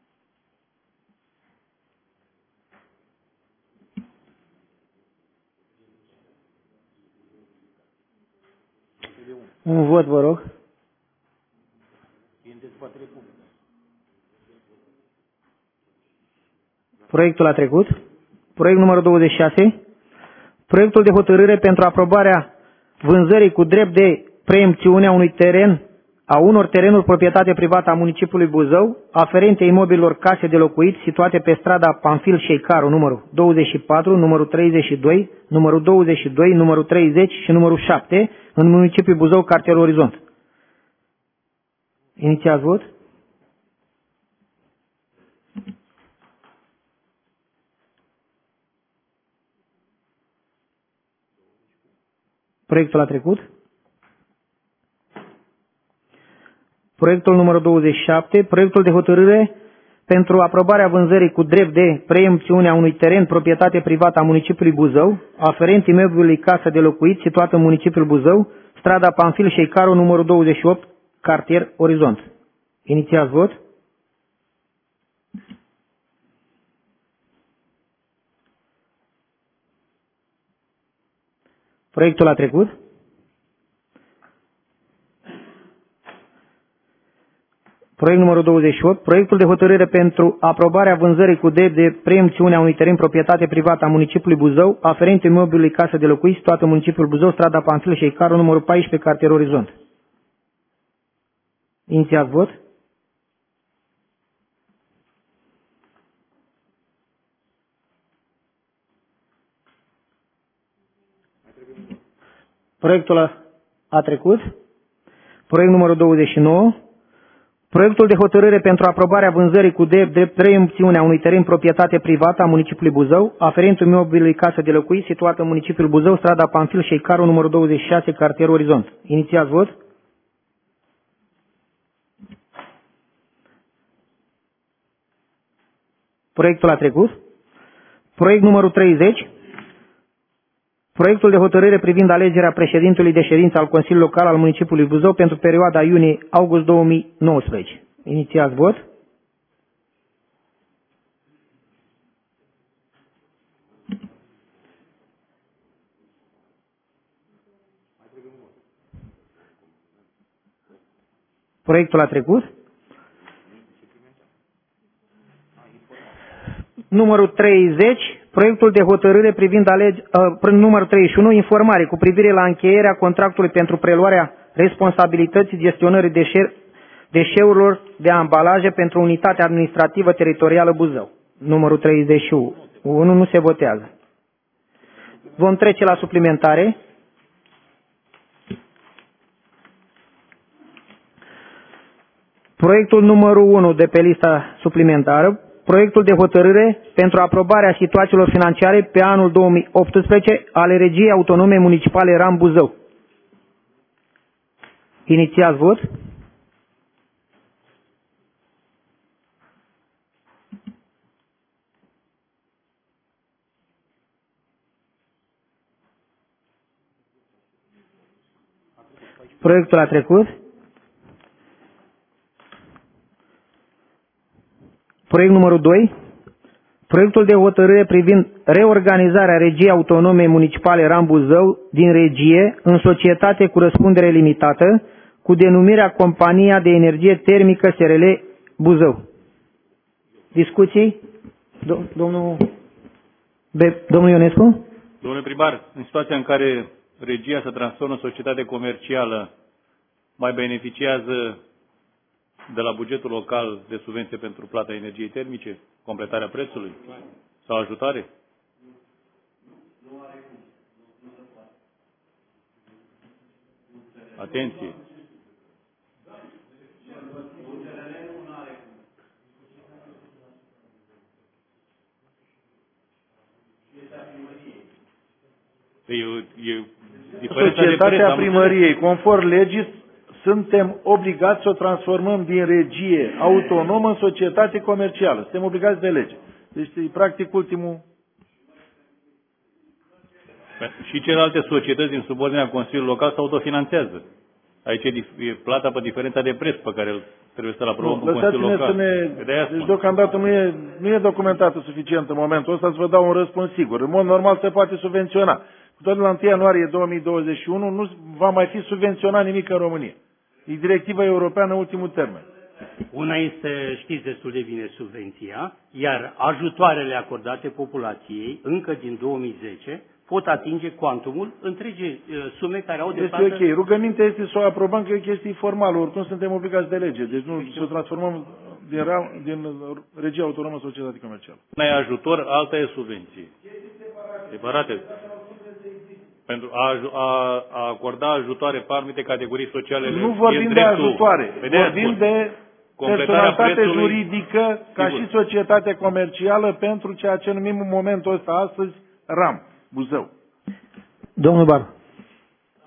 Un vot, vă rog. Proiectul a trecut. Proiect numărul 26. Proiectul de hotărâre pentru aprobarea vânzării cu drept de preemțiune a unui teren, a unor terenuri proprietate privată a municipiului Buzău, aferente imobililor case de locuit situate pe strada Panfil Șeicaru, numărul 24, numărul 32, numărul 22, numărul 30 și numărul 7, în municipiul Buzău, cartierul Orizont. Inițiați vot. Proiectul a trecut. Proiectul numărul 27, proiectul de hotărâre pentru aprobarea vânzării cu drept de preemțiune a unui teren proprietate privată a municipiului Buzău, aferent imeblului Casă de Locuit, situat în municipiul Buzău, strada Panfil Șeicaru, numărul 28, cartier Orizont. Inițiați vot. Proiectul a trecut. Proiect numărul 28. Proiectul de hotărâre pentru aprobarea vânzării cu drept de preemțiune a unui teren proprietate privată a municipiului Buzău, aferent imobilului Casă de Locuit, situată în municipiul Buzău, strada Panfil Șeicaru, numărul 14, cartier Orizont. Inițiați vot. Proiectul a trecut. Proiect numărul 29. Proiectul de hotărâre pentru aprobarea vânzării cu drept preemțiune a unui teren proprietate privată a municipiului Buzău, aferent imobilului Casă de Locuit, situată în municipiul Buzău, strada Panfil Șeicaru, numărul 26, cartier Orizont. Inițiați vot. Proiectul a trecut. Proiect numărul 30. Proiectul de hotărâre privind alegerea președintelui de ședință al Consiliului Local al municipiului Buzău pentru perioada iunie-august 2019. Inițiați vot. Proiectul a trecut. Numărul 30. Proiectul de hotărâre privind numărul 31, informare cu privire la încheierea contractului pentru preluarea responsabilității gestionării deșeurilor de ambalaje pentru unitatea administrativă teritorială Buzău. Numărul 31 nu se votează. Vom trece la suplimentare. Proiectul numărul 1 de pe lista suplimentară. Proiectul de hotărâre pentru aprobarea situațiilor financiare pe anul 2018 ale Regiei Autonome Municipale Ram Buzău. Inițiați vot. Proiectul a trecut. Proiect numărul 2. Proiectul de hotărâre privind reorganizarea Regiei Autonome Municipale Ram Buzău din regie în societate cu răspundere limitată cu denumirea Compania de Energie Termică SRL Buzău. Discuții? Domnul Ionescu?
Domnule primar, în situația în care regia se transformă în societate comercială, mai beneficiază de la bugetul local de subvenție pentru plata energiei termice, completarea prețului sau ajutare? Atenție!
Societatea primăriei, conform legii, suntem obligați să o transformăm din regie autonomă în societate comercială. Suntem obligați de lege. Deci, e practic, ultimul...
Și celelalte societăți din subordinea Consiliului Local se autofinanțează. Aici e plata pe diferența de preț pe care trebuie să-l aprobăm cu Consiliul Local.
Deci, deocamdată nu e documentată suficient în momentul ăsta să vă dau un răspuns sigur. În mod normal se poate subvenționa. Cu toate la 1 ianuarie 2021 nu va mai fi subvenționat nimic în România. E directiva europeană ultimul termen.
Una este, știți destul de bine, subvenția, iar ajutoarele acordate populației încă din 2010 pot atinge cuantumul întregii sume care au de
Este ok. Rugămintea este să o aprobăm, că e o chestie formală. Oricum suntem obligați de lege. Deci nu să o transformăm din regia autonomă societate comercială.
Una e ajutor, alta e subvenție. Separate. Pentru a acorda ajutoare pe anumite categorii sociale.
Nu vorbim de ajutoare. Vorbim de personalitate juridică ca și societate comercială pentru ceea ce numim în momentul ăsta astăzi RAM, Buzău.
Domnul Bar.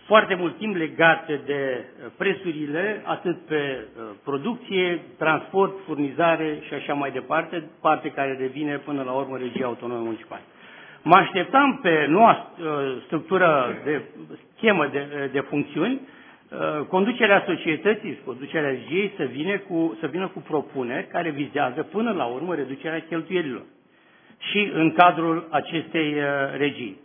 foarte mult timp legate de prețurile atât pe producție, transport, furnizare și așa mai departe, parte care devine până la urmă regia autonomă municipală. Mă așteptam pe noua structură de schemă de funcțiuni, conducerea societății, conducerea regiei să vină cu propuneri care vizează până la urmă reducerea cheltuielilor și în cadrul acestei regii.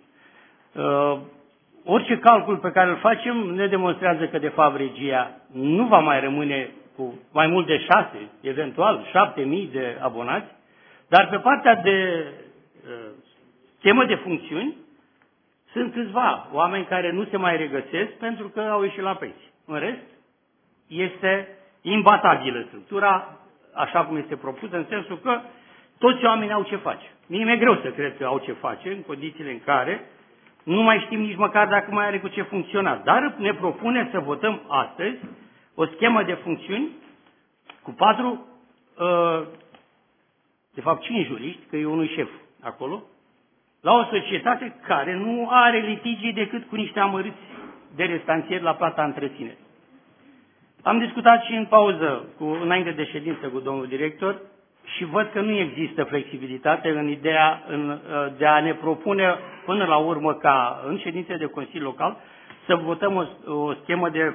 Orice calcul pe care îl facem ne demonstrează că de fapt regia nu va mai rămâne cu mai mult de 6, eventual 7.000 de abonați, dar pe partea de schemă de funcțiuni sunt câțiva oameni care nu se mai regăsesc pentru că au ieșit la pensie. În rest, este imbatabilă structura, așa cum este propusă, în sensul că toți oamenii au ce face. Mie mi-e greu să cred că au ce face, în condițiile în care nu mai știm nici măcar dacă mai are cu ce funcționa. Dar ne propune să votăm astăzi o schemă de funcțiuni cu 5 juriști, că e unul șef acolo, la o societate care nu are litigii decât cu niște amărâți de restanțieri la plata întreținere. Am discutat și în pauză, înainte de ședință, cu domnul director și văd că nu există flexibilitate în ideea de a ne propune până la urmă ca în ședințe de Consiliu Local să votăm o schemă de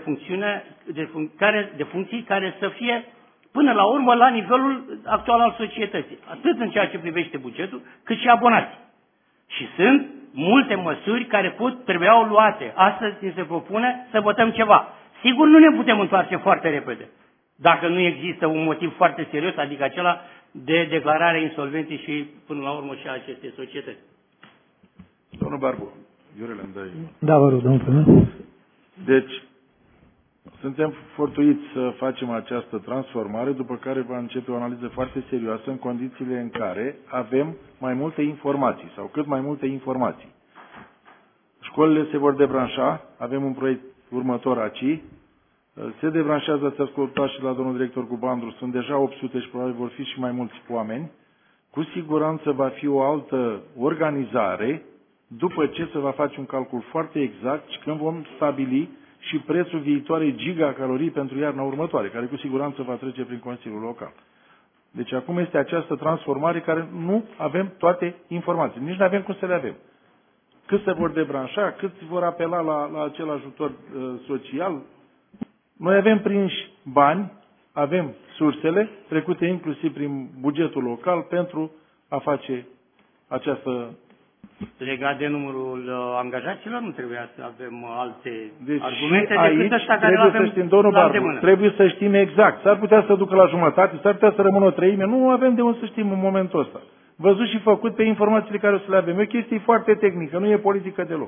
funcții care să fie până la urmă la nivelul actual al societății, atât în ceea ce privește bugetul, cât și abonații. Și sunt multe măsuri care trebuiau luate. Astăzi ni se propune să votăm ceva. Sigur, nu ne putem întoarce foarte repede, dacă nu există un motiv foarte serios, adică acela de declararea insolvenței și, până la urmă, și a acestei societăți.
Domnul Barbu, Iurel, îmi dai.
Da, vă rog, domnul primar.
Deci, suntem fortuiți să facem această transformare, după care va începe o analiză foarte serioasă în condițiile în care avem mai multe informații sau cât mai multe informații. Școlile se vor debranșa, avem un proiect următor aici, se debranșează, ați ascultat și la domnul director cu Bandru, sunt deja 800 și probabil vor fi și mai mulți oameni. Cu siguranță va fi o altă organizare după ce se va face un calcul foarte exact și când vom stabili și prețul viitoarei gigacalorii pentru iarna următoare, care cu siguranță va trece prin Consiliul Local. Deci acum este această transformare care nu avem toate informațiile, nici nu avem cum să le avem. Cât se vor debranșa, cât vor apela la acel ajutor social. Noi avem prinși bani, avem sursele, trecute inclusiv prin bugetul local, pentru a face această...
Legat de numărul angajaților, nu trebuia să avem alte
argumente
decât ăsta care avem la îndemână.
Trebuie să știm exact. S-ar putea să ducă la jumătate, s-ar putea să rămână o treime. Nu avem de unde să știm în momentul ăsta. Văzut și făcut pe informațiile care o să le avem. E o chestie foarte tehnică, nu e politică deloc.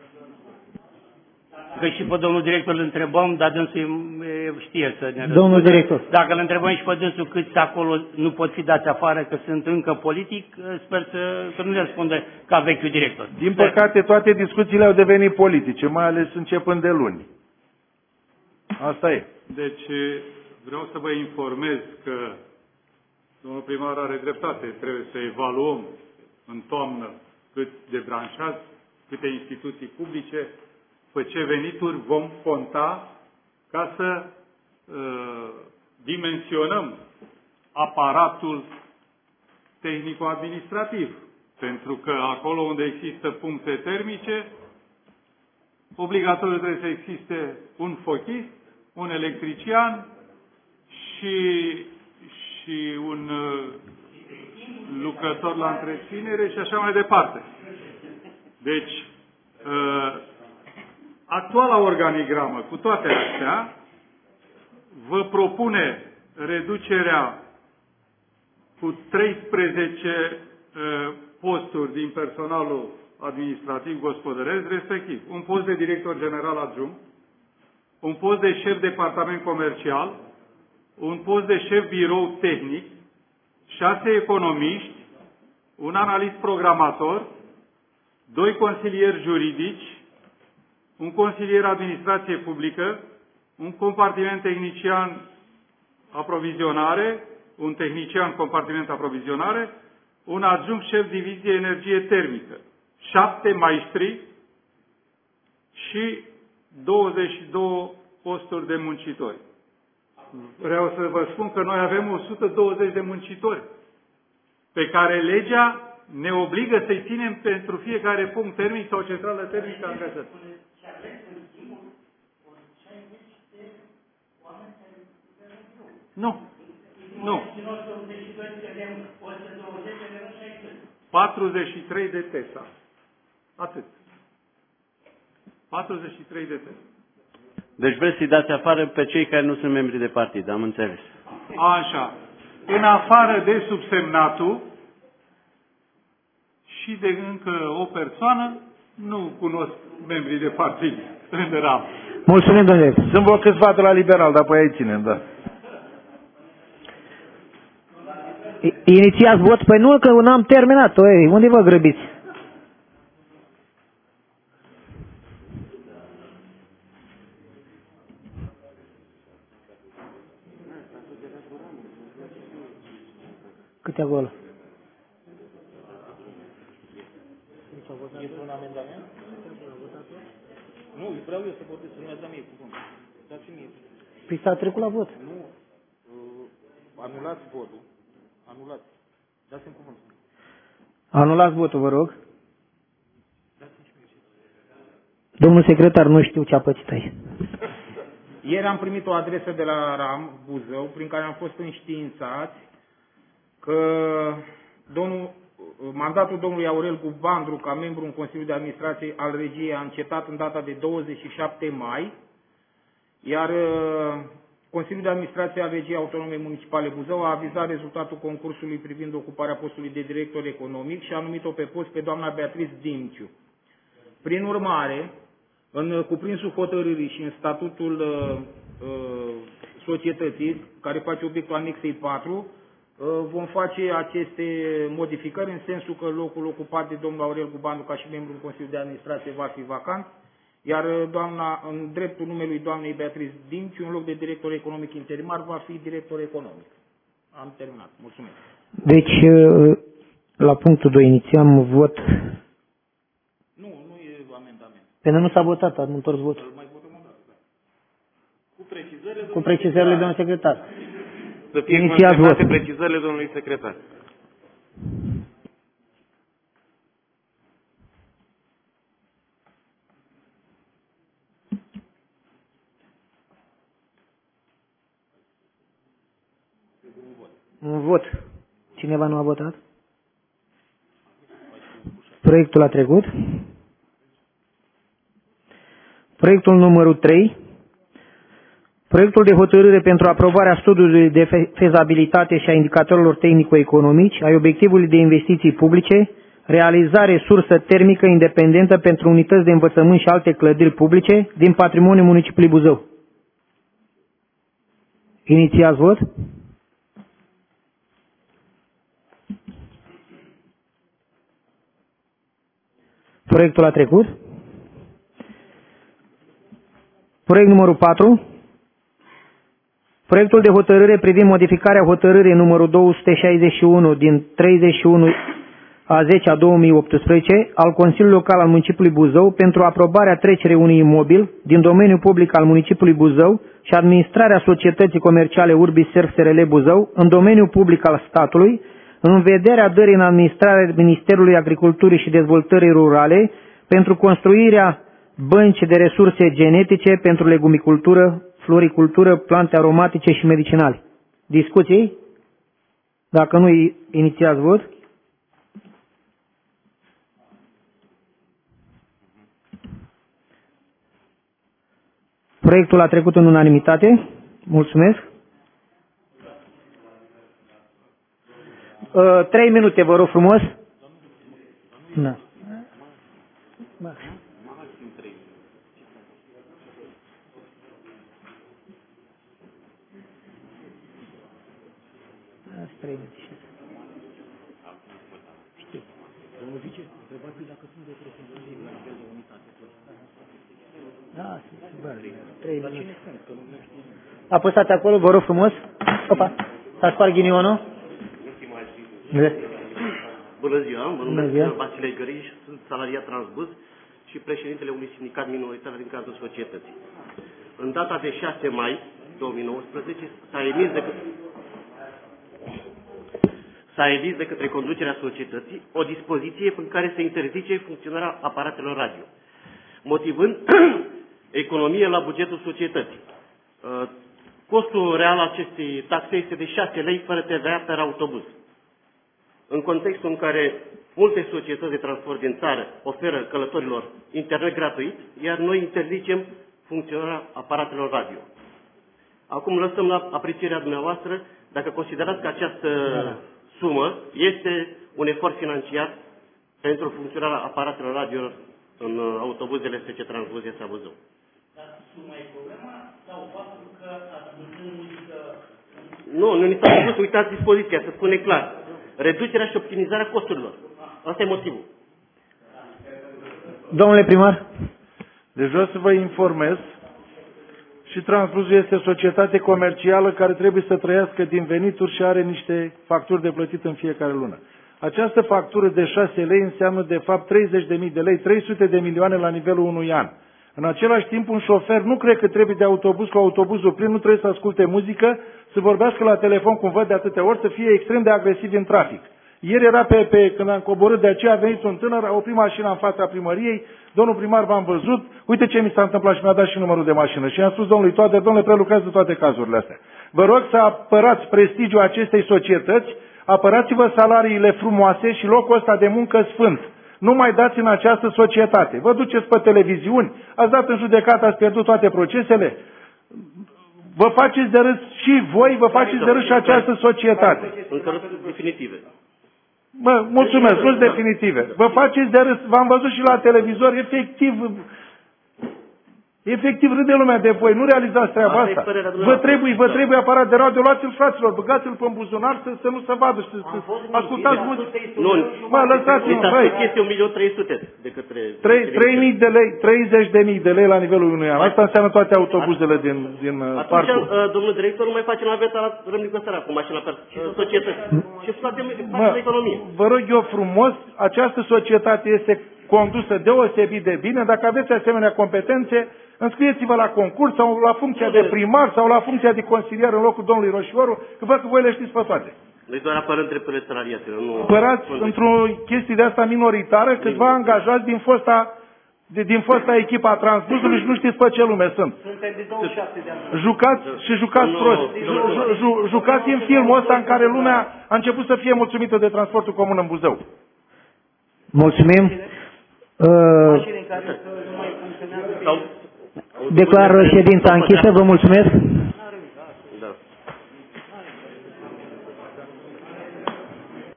Că și pe domnul director îl întrebăm, dar dânsul știe să ne răspundă.
Domnul director.
Dacă îl întrebăm și pe dânsul câți acolo nu pot fi dați afară, că sunt încă politic, sper să nu ne răspundă ca vechiul director.
Din păcate, toate discuțiile au devenit politice, mai ales începând de luni. Asta e.
Deci, vreau să vă informez că domnul primar are dreptate. Trebuie să evaluăm în toamnă cât de branșați, câte instituții publice, pe ce venituri vom conta ca să dimensionăm aparatul tehnico-administrativ. Pentru că acolo unde există puncte termice, obligatoriu trebuie să existe un fochist, un electrician și un lucrător la întreținere și așa mai departe. Deci, actuala organigramă, cu toate astea, vă propune reducerea cu 13 posturi din personalul administrativ gospodăresc, respectiv un post de director general adjunct, un post de șef departament comercial, un post de șef birou tehnic, 6 economiști, un analist programator, 2 consilieri juridici, un consilier administrație publică, un compartiment tehnician aprovizionare, un tehnician compartiment aprovizionare, un adjunct șef divizie energie termică, 7 maestri și
22 posturi de muncitori. Vreau să vă spun că noi avem 120 de muncitori pe care legea ne obligă să-i ținem pentru fiecare punct termic sau centrală termică angajat. Nu. Nu. 43 de TESA. Atât. 43 de TESA.
Deci vreți să-i dați afară pe cei care nu sunt membri de partid, am înțeles.
Așa. În afară de subsemnatul și de încă o persoană, nu cunosc membrii de partid în RAM.
Mulțumim, domnule.
Sunt vreo câțiva de la liberal, dar pe ei ținem, da.
Inițiați vot? Păi nu, că n-am terminat. Oi, unde vă grăbiți? Câte acolo?
Este un amendament? Nu, vreau eu să votez, să mi-ați dat mie cuvântul. Dați-mi mie.
Păi s-a trecut la vot.
Nu. Anulați votul. Anulați. Dați-mi cuvântul.
Anulați votul, vă rog. Domnul secretar, nu știu ce a pățit aici.
Ieri am primit o adresă de la RAM Buzău, prin care am fost înștiințați că mandatul domnului Aurel Gubandru ca membru în Consiliul de Administrație al Regiei a încetat în data de 27 mai, iar Consiliul de Administrație al Regiei Autonome Municipale Buzău a avizat rezultatul concursului privind ocuparea postului de director economic și a numit-o pe post pe doamna Beatrice Dimciu. Prin urmare, în cuprinsul hotărârii și în statutul societății, care face obiectul anexei 4, vom face aceste modificări în sensul că locul ocupat de domnul Aurel Gubandru ca și membru în Consiliul de Administrație va fi vacant, iar în dreptul numelui doamnei Beatrice Dimciu, în loc de director economic interimar, va fi director economic. Am terminat. Mulțumesc.
Deci, la punctul 2 inițiam vot.
Nu e amendament.
Pentru nu s-a votat, am întors votul.
Mai votăm o dată.
Cu precizările domnului secretar.
Să fie consemnate precizările domnului secretar.
Un vot. Cineva nu a votat? Proiectul a trecut. Proiectul numărul 3. Proiectul de hotărâre pentru aprobarea studiului de fezabilitate și a indicatorilor tehnico-economici, ai obiectivului de investiții publice, realizare sursă termică independentă pentru unități de învățământ și alte clădiri publice din patrimoniul municipiului Buzău. Inițiați vot. Proiectul a trecut. Proiect numărul 4. Proiectul de hotărâre privind modificarea hotărârii numărul 261 din 31/10/2018 al Consiliului Local al Municipiului Buzău pentru aprobarea trecerii unui imobil din domeniul public al Municipiului Buzău și administrarea societății comerciale Urbi Serv SRL Buzău în domeniul public al statului, în vederea dării în administrare Ministerului Agriculturii și Dezvoltării Rurale pentru construirea băncii de resurse genetice pentru legumicultură, floricultură, plante aromatice și medicinale. Discuții? Dacă nu, inițiați vot. Proiectul a trecut în unanimitate. Mulțumesc. 3 minute, vă rog frumos. Da.
Domnul vice, întrebați dacă sunt reprezentații la nivel de unitate.
Da, sunt 3
Dar
minute.
cine sunt? Că nu știu.
Apăsați acolo, vă rog frumos. Opa, s-a spart ghinionul.
Bună ziua, mă numesc Vasile Găriș, sunt salariat Transbuz
și președintele unui sindicat minoritar din cadrul societății. În data de 6 mai 2019 s-a emis de către conducerea societății o dispoziție prin care se interzice funcționarea aparatelor radio, motivând economie la bugetul societății. Costul real acestei taxe este de 6 lei fără TVA per autobuz. În contextul în care multe societăți de transport din țară oferă călătorilor internet gratuit, iar noi interzicem funcționarea aparatelor radio. Acum lăsăm la aprecierea dumneavoastră dacă considerați că această sumă este un efort financiar pentru funcționarea aparatelor radio în autobuzele SC Transbuzia Buzău.
Dar suma e problema sau faptul că ați văzut muzică?
Nu ni s-a spus, uitați dispoziția, să spune clar. Reducerea și optimizarea costurilor. Asta e motivul.
Domnule primar?
Deci vreau să vă informez și Transbuzul este o societate comercială care trebuie să trăiască din venituri și are niște facturi de plătit în fiecare lună. Această factură de 6 lei înseamnă de fapt 30.000 de lei, 300 de milioane la nivelul unui an. În același timp, un șofer nu cred că trebuie de autobuz cu autobuzul plin, nu trebuie să asculte muzică, să vorbească la telefon, cum văd de atâtea ori, să fie extrem de agresiv în trafic. Ieri era când am coborât, de aceea a venit un tânăr, a oprit mașina în fața primăriei, domnul primar v-am văzut, uite ce mi s-a întâmplat și mi-a dat și numărul de mașină. Și i-am spus domnului Toader, domnule, prelucrează toate cazurile astea. Vă rog să apărați prestigiul acestei societăți, apărați-vă salariile frumoase și locul ăsta de muncă sfânt. Nu mai dați în această societate. Vă duceți pe televiziuni, ați dat în judecată, ați pierdut toate procesele, vă faceți de râs și voi, vă faceți de râs și această societate.
Încă definitive.
Bă, mulțumesc, nu-s definitive. Vă faceți de râs, v-am văzut și la televizor, efectiv râde lumea de voi, nu realizați treaba asta. Vă trebuie aparat de radio, luați-l fraților, băgați-l pe buzunar să nu se vadă, să ascultați muzică. Mă, lăsați-mă, băi.
Este 1.300.000 de către...
3.000 de lei, 30.000 de lei la nivelul unui an. Asta înseamnă toate autobuzele din parcul.
Atunci, domnul director, nu mai face naveta la Râmnicu Sărac cu mașina pe societăți. Și să facem de economie.
Vă rog eu frumos, această societate este condusă deosebit de bine. Dacă aveți asemenea competențe, înscrieți-vă la concurs sau la funcția de primar sau la funcția de consilier în locul domnului Roșioru, că văd că voi le știți pe toate.
Noi doar apărăm drepturile salariaților.
Apărați într-o chestie de asta minoritară câțiva angajați din fosta echipa a Transbuzului și nu știți pe ce lume sunt.
Suntem de 27 de ani.
Jucați prost. Jucați în filmul ăsta în care lumea a început să fie mulțumită de transportul comun în Buzău.
Mulțumim.
Mașini care nu mai funcționează.
Declar ședința închisă. Vă mulțumesc.